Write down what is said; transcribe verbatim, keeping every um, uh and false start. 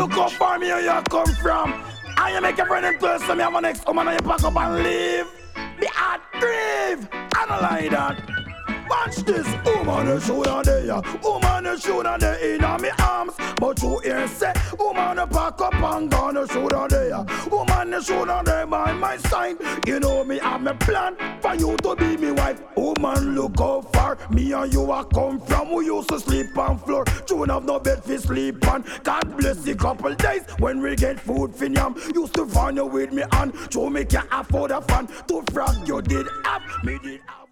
look how far me and you come from. And you make your friend in place, so me have a next woman and you pack up and leave. Me heart grieve, I don't like that. Watch this, woman is shoulder there, woman is shoulder there in my arms. But you hear say, woman is pack up and gonna shoulder there, woman is shoulder there by my side. You know me have me plan for you to be me wife. Woman look how far me and you are come from. We used to sleep on floor, don't have no bed for sleep on. God bless the couple days when we get food for yam. Used to find you with me and show me can't afford a fan. To frog you did have, me did have.